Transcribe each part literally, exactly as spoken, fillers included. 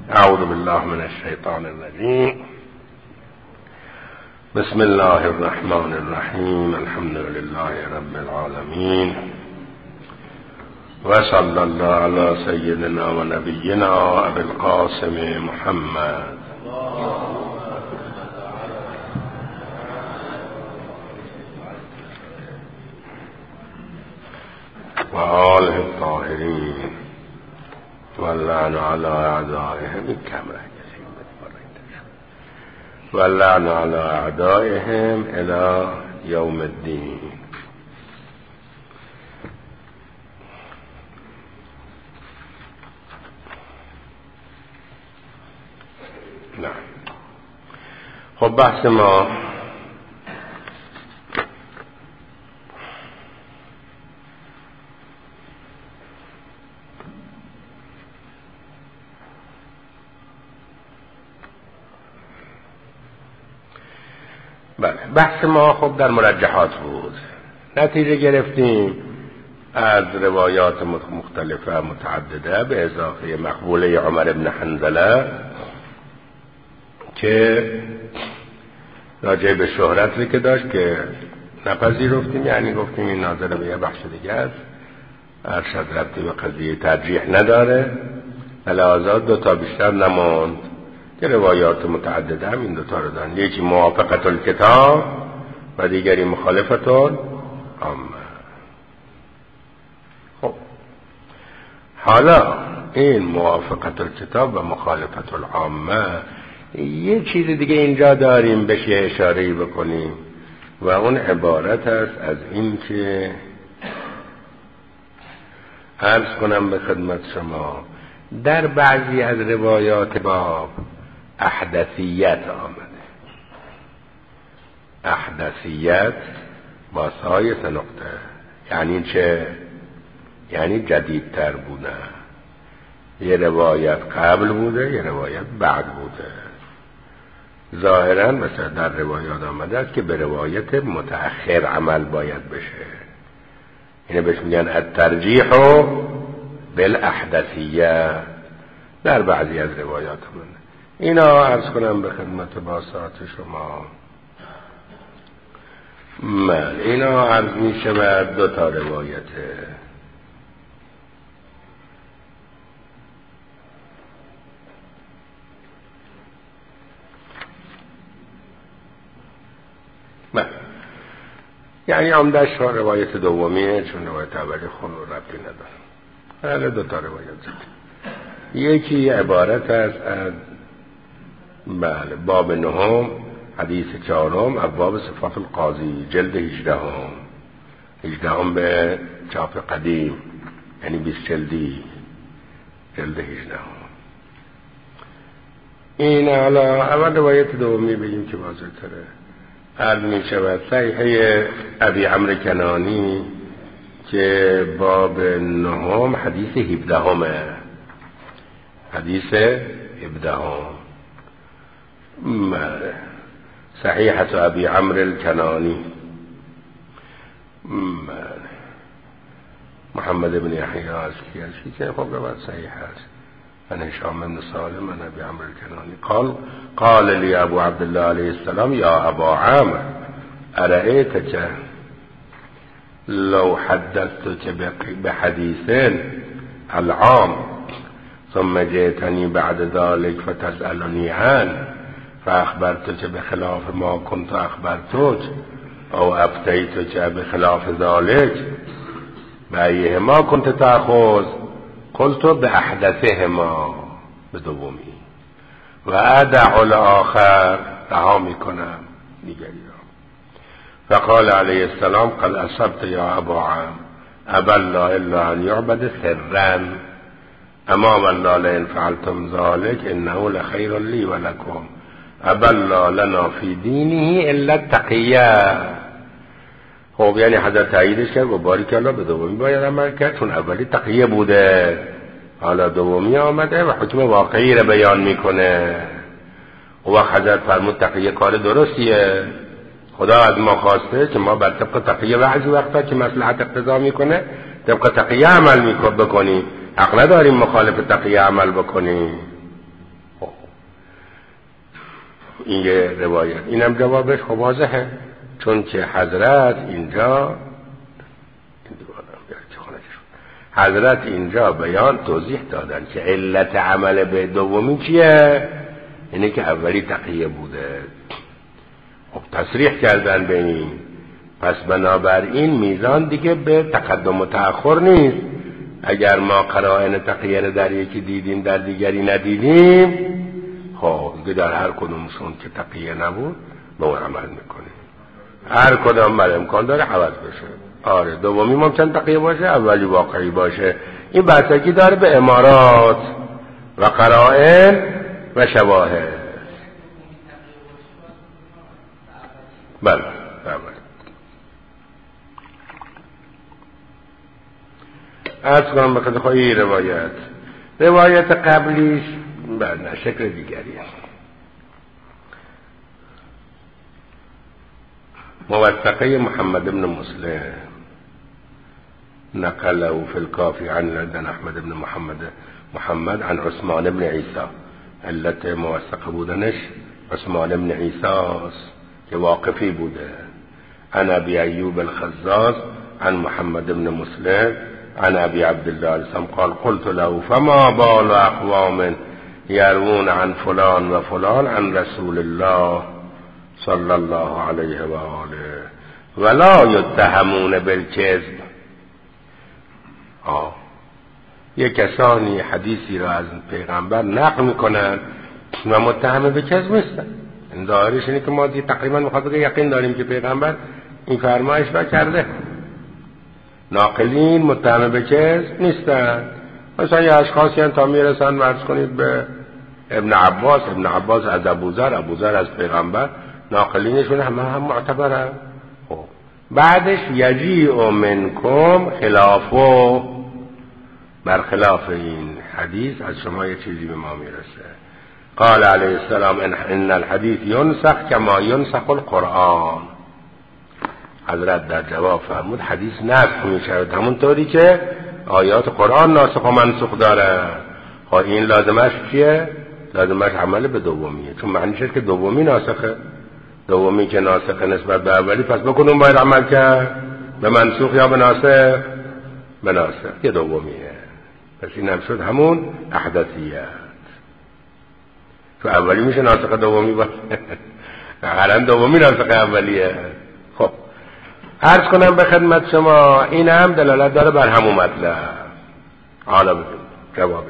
اعوذ بالله من الشیطان الرجیم. بسم الله الرحمن الرحیم. الحمد لله رب العالمین و صلی الله علی سیدنا و نبینا ابی القاسم محمد و آله الطاهرین واللعن على اعدائهم كما واللعن على اعدائهم الى يوم الدين. نه خب بحث ما بله بحث ما خب در مرجحات بود. نتیجه گرفتیم از روایات مختلفه متعدده به اضافه مقبوله عمر بن حنظله که راجع به شهرتی که داشت که نپذیرفتیم، یعنی گفتیم این ناظر به یه بخش دیگه است، ارشد ربطی به قضیه ترجیح نداره، لذا دو تا بیشتر نماند که روایات متعدده هم این دوتا رو دارن، یکی موافقت الکتاب و دیگری مخالفت العامه. خب حالا این موافقت الکتاب و مخالفت العامه یه چیز دیگه اینجا داریم بهش یه اشاره‌ای بکنیم و اون عبارت است از این که عرض کنم به خدمت شما در بعضی از روایات باب احدثیت آمده. احدثیت با سایه نقطه یعنی چه؟ یعنی جدیدتر بوده. یه روایت قبل بوده، یه روایت بعد بوده. ظاهرا مثلا در روایات آمده است که به روایت متأخر عمل باید بشه. اینه بهش میگن الترجیح بالاحدثیه در بعضی از روایات آمده. اینا عرض کنم به خدمت باسات شما. من اینا عرض می شود دو تا روایته. من یعنی عمدش روایت دومیه، چون روایت اولی خون رو ربطی نداره. حالا دو تا روایت زده. یکی عبارت است از بله باب نهم حدیث چهارم ابواب صفات القاضی جلد هجدهم هجدهم به چاپ قدیم، یعنی بیست جلدی، جلد هجدهم. این حالا اول روایت دومی بگیم که واضح تره. عرض می شود صحیحه ابی عمرو کنانی که باب نهم حدیث هفدهمه، حدیث هفدهم صحیحة ابی عمرو الکنانی محمد بن یحیی الکیشی که خب روایت صحیح است. من هشام بن سالم من ابی عمرو الکنانی قال قال لی ابو عبدالله علیه السلام یا ابا عمرو ارأیتک لو حدثتك بحدیث العام ثم جئتني بعد ذلك فتسألني عنه فأخبرتك بخلاف ما كنت أخبرتك أو أفتيتك بخلاف ذلك بأيهما كنت تأخذ؟ قلت بأحدثهما بدومی و أدع الآخر رها میکنم دیگری را. فقال عليه السلام قد أصبت يا أبا عمرو أبى الله إلا أن يعبد سرا اما والله لئن فعلتم ذلك انه لخير لي ولكم ابى الله لنا في دينه الا التقیه. خب یعنی حضرت تاییدش کرد و باریک الله به دومی باید عمل کرد، چون اولی تقیه بوده، حالا دومی آمده و حکم واقعی را بیان میکنه. و وقت حضرت فرمود تقیه کار درستیه، خدا از ما خواسته که ما بر طبق تقیه بعضی وقتا که مصلحت اقتضا میکنه طبق تقیه عمل میکنیم، حق نداریم مخالف تقیه عمل بکنیم. این یه روایت. اینم جوابش خب واضحه، چون که حضرت اینجا حضرت اینجا بیان توضیح دادن که علت عمل به دومی چیه؟ اینه که اولی تقیه بوده. خب تصریح کردن به این، پس بنابراین میزان دیگه به تقدم و تأخر نیست. اگر ما قرائن تقیه در یکی دیدیم در دیگری ندیدیم، خب دیگه در هر کدومشون که تقیه نبود به اون عمل میکنیم. هر کدام بر امکان داره عوض بشه. آره دومی ممکن تقیه باشه، اولی واقعی باشه. این بستگی داره به امارات و قرائن و شواهد. بله بله. عرض کنم به خدای روایت روایت قبلیش بله شکل دیگری است. موثقه محمد بن مسلم نقله في الكافي عن لدن احمد بن محمد محمد عن عثمان بن عيسى. علت موثقه بودنش عثمان بن عيسى که واقفی بوده. عن ابي ايوب الخزاز عن محمد بن مسلم عن ابي عبد الله السلام قال قلت له فما بال اقوام يروون عن فلان و فلان عن رسول الله صلی الله علیه و آله ولا یتهمون بالکذب. آه یک کسانی حدیثی را از پیغمبر نقل میکنن و متهم به کذب نیستن. این ظاهرش اینه که ما تقریبا میخواد که یقین داریم که پیغمبر این فرمایش را کرده. ناقلین متهم به کذب نیستن. مثلا یه اشخاصی هم تا میرسن ورز کنید به ابن عباس، ابن عباس از ابوذر، ابوذر از پیغمبر، ناقلینشون همه هم معتبرن. خب بعدش یجیء منکم خلافو، برخلاف این حدیث از شما یه چیزی به ما میرسه. قال علیه السلام ان الحدیث ینسخ کما ینسخ القرآن. حضرت در جواب فرمود حدیث نسخ میشه همونطوری که آیات قرآن ناسخ و منسوخ داره. خب این لازمش چیه؟ لازمش عمل به دومیه، چون معنیشه که دومی ناسخه. دومی که ناسخه نسبت به اولی، پس بکنون باید عمل کرد به منسوخ یا به ناسخ؟ به ناسخ که دومیه. پس این هم شد همون احدثیت. تو اولی میشه ناسخ دومی باشه. الان دومی ناسخ اولیه. خب عرض کنم به خدمت شما این هم دلالت داره بر همون مطلب. حالا بدون جوابش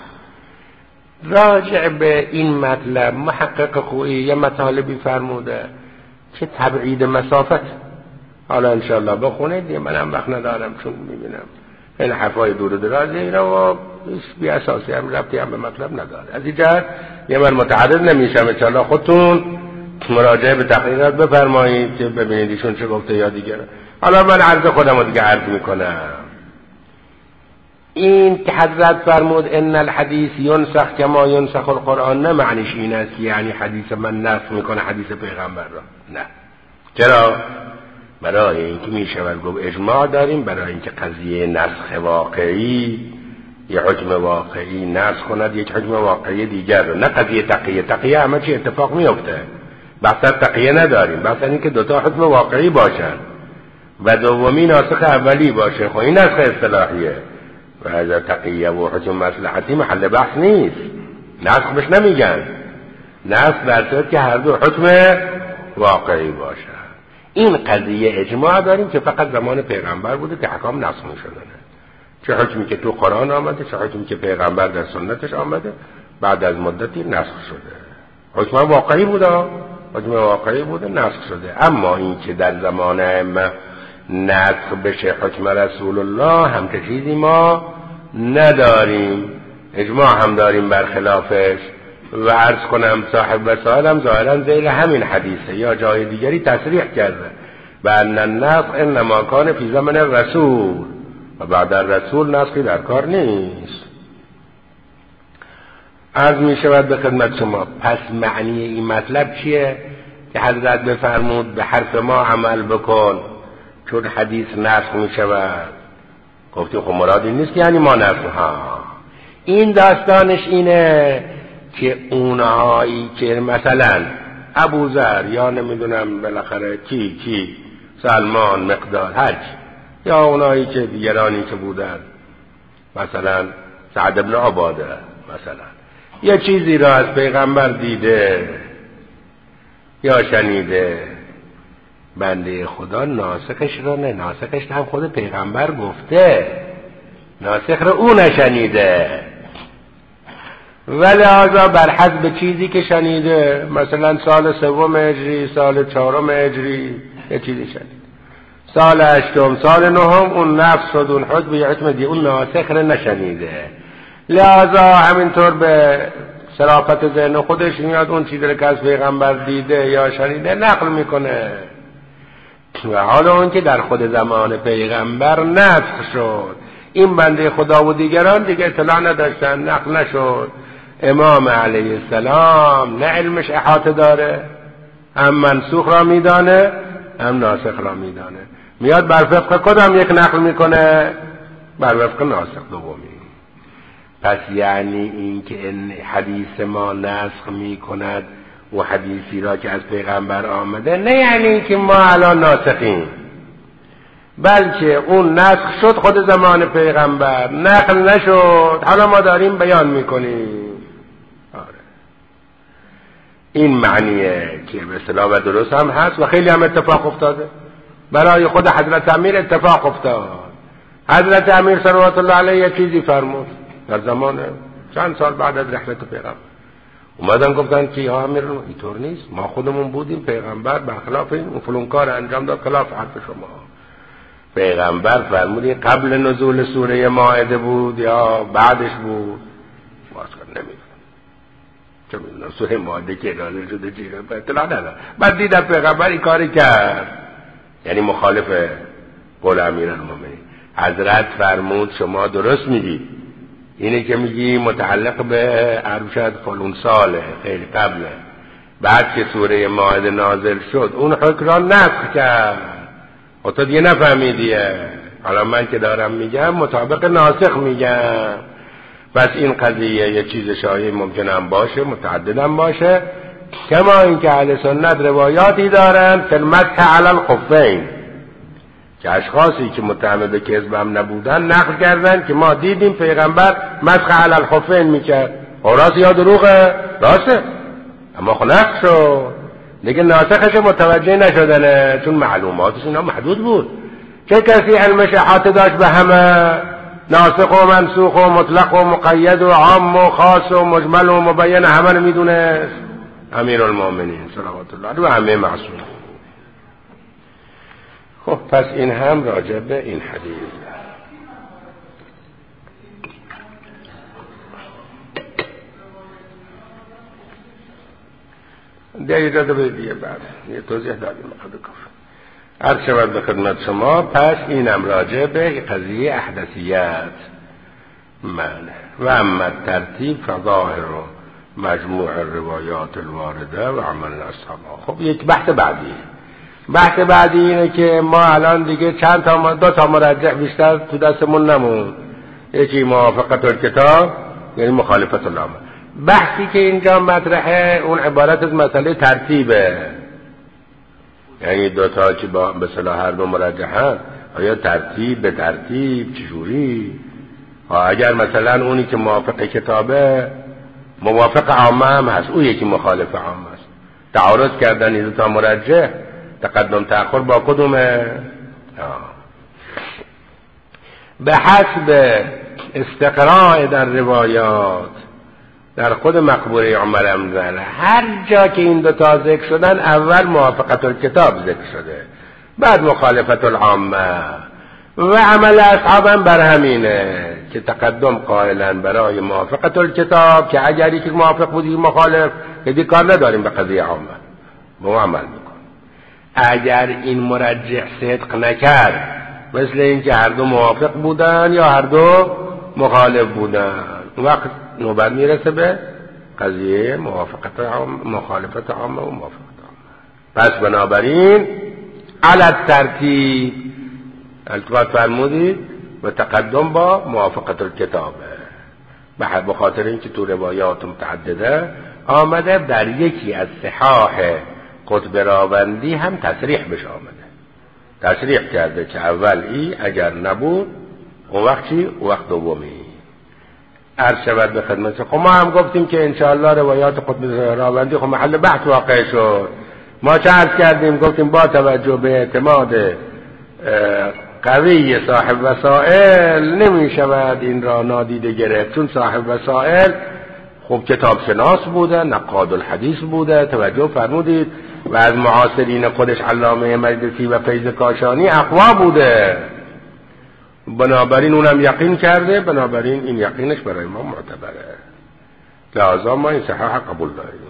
راجع به این مطلب محقق خویی یه مطالبی فرموده که تبعید مسافت. حالا انشاءالله بخونید، یه منم وقت ندارم چون میبینم این حرفای دور و درازی اینا و بی اساسی هم ربطی هم به مطلب نداره. از این جهت یه من متعدد نمیشم. انشاءالله خودتون مراجعه به تحقیقات بفرمایید که ببینید ایشون چه گفته یا دیگر. حالا من عرض خودم رو دیگه عرض میکنم. این که حضرت فرمود ان الحدیث ینسخ کما ینسخ القرآن، نه معنیش این است که یعنی حدیث من نسخ میکنه حدیث پیغمبر را. نه. چرا؟ برای اینکه میشود گفت اجماع داریم برای اینکه قضیه نسخ واقعی یه حکم واقعی نسخ کند یک حکم واقعی دیگر رو، نه قضیه تقیه. تقیه همه چی اتفاق میفته. بحث تقیه نداریم، بحث این که دوتا حکم واقعی باشن و دومی ناسخ اولی باشه. خب این نسخ اصطلاحیه و از تقیه و حکم مصلحتی محل بحث نیست. نسخ بهش نمیگن. نسخ در صورت که هر دو حکم واقعی باشه. این قضیه اجماع داریم که فقط زمان پیغمبر بوده که حکام نسخ میشدن. چه حکمی که تو قرآن آمده، چه حکمی که پیغمبر در سنتش آمده، بعد از مدتی نسخ شده. حکم واقعی بوده، حکم واقعی بوده نسخ شده. اما این که در زمان ائمه نسخ بشه حکم رسول الله هم که چیزی ما نداریم. اجماع هم داریم برخلافش. و عرض کنم صاحب وسائل هم ظاهرا ذیل همین حدیثه یا جای دیگری تصریح کرده و ان النسخ انما کان فی زمن الرسول و بعد الرسول نسخی در کار نیست. عرض می شود به خدمت شما پس معنی این مطلب چیه که حضرت بفرمود به حرف ما عمل بکن چون حدیث نسخ می شود؟ گفتیم خب مراد این نیست که یعنی ما نسخ. ها این داستانش اینه که اونهایی که مثلا ابوذر یا نمیدونم بالاخره کی کی سلمان مقداد هر کی یا اونایی که دیگرانی که بودن مثلا سعد بن عباده مثلا یه چیزی را از پیغمبر دیده یا شنیده، بنده خدا ناسخش رو نه، ناسخش هم خود پیغمبر گفته، ناسخ رو او نشنیده، ولی آزا بر حسب چیزی که شنیده، مثلا سال سوم هجری، سال چهارم هجری یه چیزی شنید، سال هشتم، سال نهم اون نفس شد، اون حکم یه حکم دیگه، اون ناسخ رو نشنیده، لذا همینطور به صرافت ذهن خودش میاد اون چیزی که از پیغمبر دیده یا شنیده نقل میکنه. و حالا اون که در خود زمان پیغمبر نسخ شد، این بنده خدا و دیگران دیگه اطلاع نداشتن، نقل نشد. امام علیه السلام نه علمش احاطه داره، هم منسوخ را میدانه هم ناسخ را میدانه، میاد بر وفق کدام یک نقل میکنه؟ بر وفق ناسخ دومی. پس یعنی این که این حدیث ما نسخ میکند و حدیثی را که از پیغمبر آمده، نه یعنی این که ما الان ناسخیم، بلکه اون نسخ شد خود زمان پیغمبر، نقل نشد، حالا ما داریم بیان میکنیم. آره. این معنیه که به اصطلاح و درست هم هست و خیلی هم اتفاق افتاده. برای خود حضرت امیر اتفاق افتاد. حضرت امیر صلوات الله علیه چیزی فرمود در زمان چند سال بعد از رحلت پیغمبر، اومدن گفتن که یا امیر اینطور نیست، ما خودمون بودیم، پیغمبر برخلاف این اون فلان کار انجام داد خلاف حرف شما. پیغمبر فرمودی قبل نزول سوره مائده بود یا بعدش بود؟ واسه نمیدونم، چه میدونم سوره مائده که نازل شده چیه، اطلاع ندارم. بعد دیدم پیغمبر این کاری کرد، یعنی مخالف قول امیرالمومنین. حضرت فرمود شما درست میگی، اینه که میگی متعلق به ارشد فلون ساله، خیلی قبله، بعد که سوره مائده نازل شد اون حکم را نسخ کرد، و تو دیگه نفهمیدیه. حالا من که دارم میگم مطابق ناسخ میگم. بس این قضیه یه چیز شایع ممکنم باشه، متعددم باشه، کما این که اهل سنت روایاتی دارن فی المسح علی الخفین، که اشخاصی که متهم به کذب هم نبودن نقل کردن که ما دیدیم پیغمبر مسح علی الخفین میکرد. او راست یا دروغه؟ راسته، اما خب نقل شد دیگه، ناسخش متوجه نشدنه، چون معلوماتش اینا محدود بود. چه کسی علمش احاطه داشت به همه، ناسخ و منسوخ و مطلق و مقید و عام و خاص و مجمل و مبین همه رو میدونه؟ امیرالمومنین صلوات الله علیه و همه معصوم. خب پس این هم راجع به این حدیث. دیگه اجازه به دیگه بعد یه توضیح دادیم خود کفر عرض شود به خدمت شما. پس اینم راجع به قضیه احدثیت من و اما ترتیب فظاهر و مجموع روایات الوارده و عمل اصحاب. خب یک بحث بعدی بحث بعدی اینه که ما الان دیگه چند تا دو تا مرجح بیشتر تو دستمون نمون، یکی موافقت الکتاب یعنی مخالفت العامه. بحثی که اینجا مطرحه اون عبارت از مسئله ترتیبه، یعنی دو تا که با به صلاح هر دو مرجحن، آیا ترتیب به ترتیب چجوری؟ اگر مثلا اونی که موافق کتابه موافق عامه هم هست، اون یکی مخالف عامه است، تعارض کردن این دو تا مرجح، تقدم تأخر با کدومه؟ به حسب استقراء در روایات در خود مقبوره عمر امزل، هر جا که این دو تا ذکر شدن اول موافقت الکتاب ذکر شده، بعد مخالفت العامه و عمل اصحاب هم بر همینه که تقدم قائلن برای موافقت الکتاب، که اگر یکی موافق بودی مخالف که کار نداریم به قضیه عامه، به ما عمل میکن. اگر این مرجح صدق نکرد، مثل این که هر دو موافق بودن یا هر دو مخالف بودن، وقت نوبت میرسه به قضیه موافقت عام، مخالفت عامه و موافقت عامه. پس بنابراین علی الترتیب التفات فرمودید و تقدم با موافقت الکتابه، به خاطر اینکه تو روایات متعدده آمده در یکی از صحاح قطب راوندی هم تصریح بش آمده، تصریح کرده که اول ای اگر نبود اون وقت چی؟ اون وقت دومی. عرض شود به خدمت. خب ما هم گفتیم که انشاءالله روایات قطب راوندی خب محل بحث واقع شد. ما چه عرض کردیم؟ گفتیم با توجه به اعتماد قوی صاحب وسائل نمی شود این را نادیده گرفت، چون صاحب وسائل خب کتاب شناس بوده، نقاد الحدیث بوده، توجه فرمودید، و از معاصرین خودش علامه مجلسی و فیض کاشانی اقوا بوده، بنابراین اونم یقین کرده، بنابراین این یقینش برای ما معتبره، لذا ما این صحاح قبول داریم.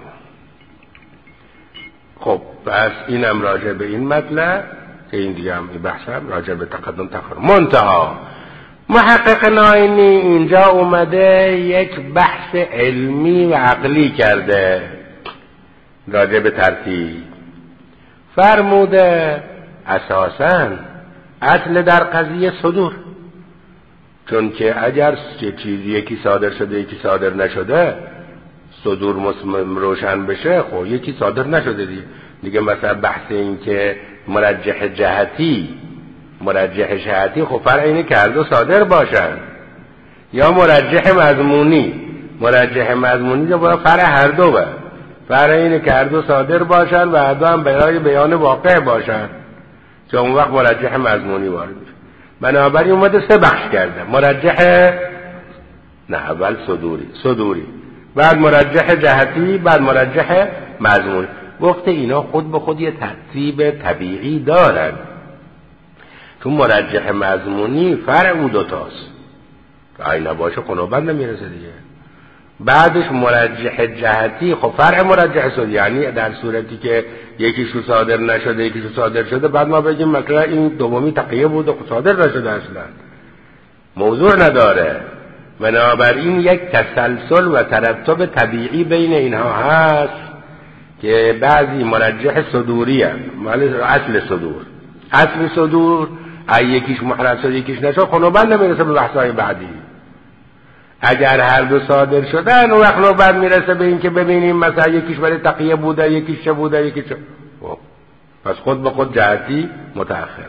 خب پس اینم راجع به این مطلب که این دیگه هم این بحثم راجع به تقدم تأخر. منتها محقق ناینی اینجا اومده یک بحث علمی و عقلی کرده راجع به ترتیب. فرموده اساساً اصل در قضیه صدور، چون که اگر چیزی یکی صادر شده یکی صادر نشده صدور مسلم روشن بشه، خب یکی صادر نشده دیگه, دیگه مثلا بحث این که مرجح جهتی مرجح جهتی خب فرع اینه که هر دو صادر باشن، یا مرجح مضمونی مرجح مضمونی جو باید فرع هر دو به فرع اینه که هر دو صادر باشن و هر دو هم برای بیان واقع باشن، چون اون وقت مرجح مضمونی وارد میشه. بنابراین اومده سه بخش کرده، مرجح نه اول صدوری صدوری بعد مرجح جهتی بعد مرجح مضمونی. گفته اینا خود به خود یه ترتیب طبیعی دارن، چون مرجح مضمونی فرع او دوتاست که ای نباشه قنوبند نمیرسه دیگه. بعدش مرجح جهتی خب فرع مرجح صدوری، یعنی در صورتی که یکیشو صادر نشده یکیشو صادر شده بعد ما بگیم مثلا این دومی تقیه بود و صادر نشده اصلا، موضوع نداره. بنابراین یک تسلسل و ترتب طبیعی بین اینها هست که بعضی مرجح صدوری هست، مال اصل صدور اصل صدور ای یکیش محرز شد یکیش نشد خنوبند نمیرسه به بحثای بعدی. اگر هر دو صادر شدن اون وقت نوبت میرسه به این که ببینیم مثلا یکیش برای تقیه بوده یکیش چه بوده یکیش چه. پس خود به خود جهتی متأخره.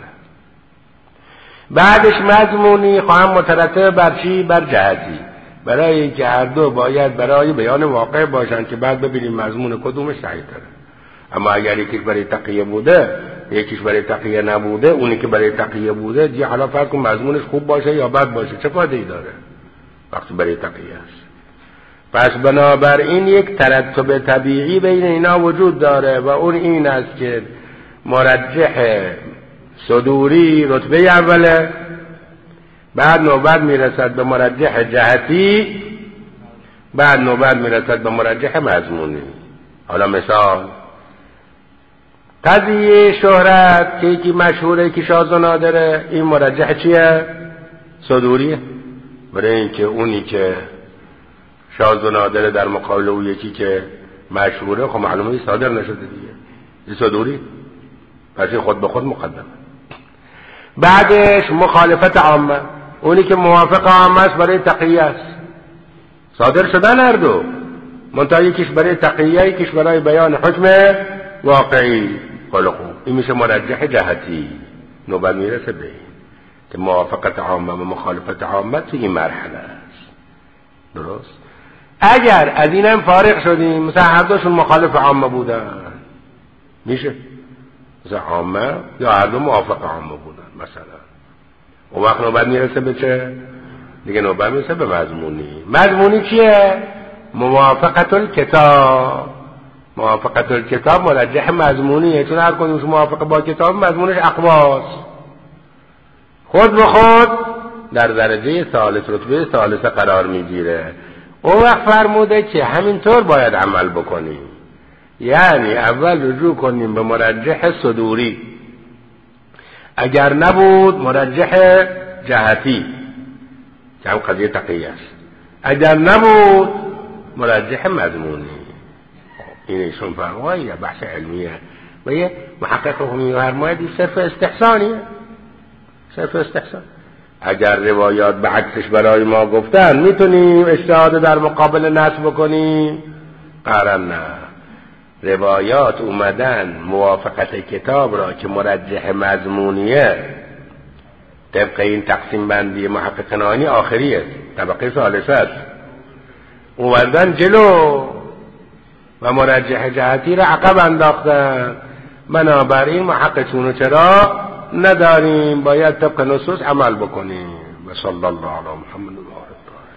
بعدش مضمونی خواهم مترتب بر چی؟ بر جهتی، برای اینکه هر دو باید برای بیان واقع باشن که بعد ببینیم مضمون کدومش صحیح تره. اما اگر یکیش برای تقیه بوده یکیش برای تقیه نبوده، اونی که برای تقیه بوده دیگه حالا فرض کن مضمونش خوب باشه یا بد باشه چه فایده ای داره وقتی برای تقیه است. پس بنابراین یک ترتب طبیعی بین اینا وجود داره و اون این است که مرجح صدوری رتبه اوله، بعد نوبت میرسد به مرجح جهتی، بعد نوبت میرسد به مرجح مضمونی. حالا مثال قضیه شهرت که یکی مشهوره یکی شاذ و نادره، این مرجح چیه؟ صدوریه، برای اینکه اونی که شاذ و نادره در مقابل اون یکی که مشهوره خب معلومه صادر نشده دیگه، این صدوری، پس این خود به خود مقدمه. بعدش مخالفت عامه، اونی که موافق عامه است برای تقیه است، صادر شدن هر دو، منتها یکیش برای تقیه یکیش برای بیان حکم واقعی. خیلی خوب، این میشه مرجح جهتی. نوبت میرسه به این که موافقت عامه و مخالفت عامه تو این مرحله است. درست؟ اگر از اینم فارغ شدیم مثلا هر دوشون مخالف عامه بودن میشه مثلا عامه یا هر دو موافق عامه بودن مثلا، اون وقت نوبت میرسه به چه؟ دیگه نوبت میرسه به مضمونی. مضمونی چیه؟ موافقت الکتاب. موافقت الکتاب مرجح مضمونیه، چون هر کدومش موافق با کتاب مضمونش اقواست، خود به خود در درجه ثالث رتبه ثالثه قرار میگیره. اون وقت فرموده که همینطور باید عمل بکنیم، یعنی اول رجوع کنیم به مرجح صدوری، اگر نبود مرجح جهتی که هم قضیه تقیه است، اگر نبود مرجح مضمونی. این ایشون فرموده یه بحث علمیه و یه محقق همی فرماید صرف استحسانیه، صرف استحسان. اگر روایات به عکسش برای ما گفتن میتونیم اجتهاد در مقابل نصب بکنیم، قرن نه. روایات اومدن موافقت کتاب را که مرجح مضمونیه طبق این تقسیم بندی محقق نانی آخریه، طبقه ثالثه است، اومدن جلو و مرجح جهتی را عقب انداختن. بنابراین محققون چرا نداریم، باید طبق نصوص عمل بکنیم. و صلی الله علی محمد و آله.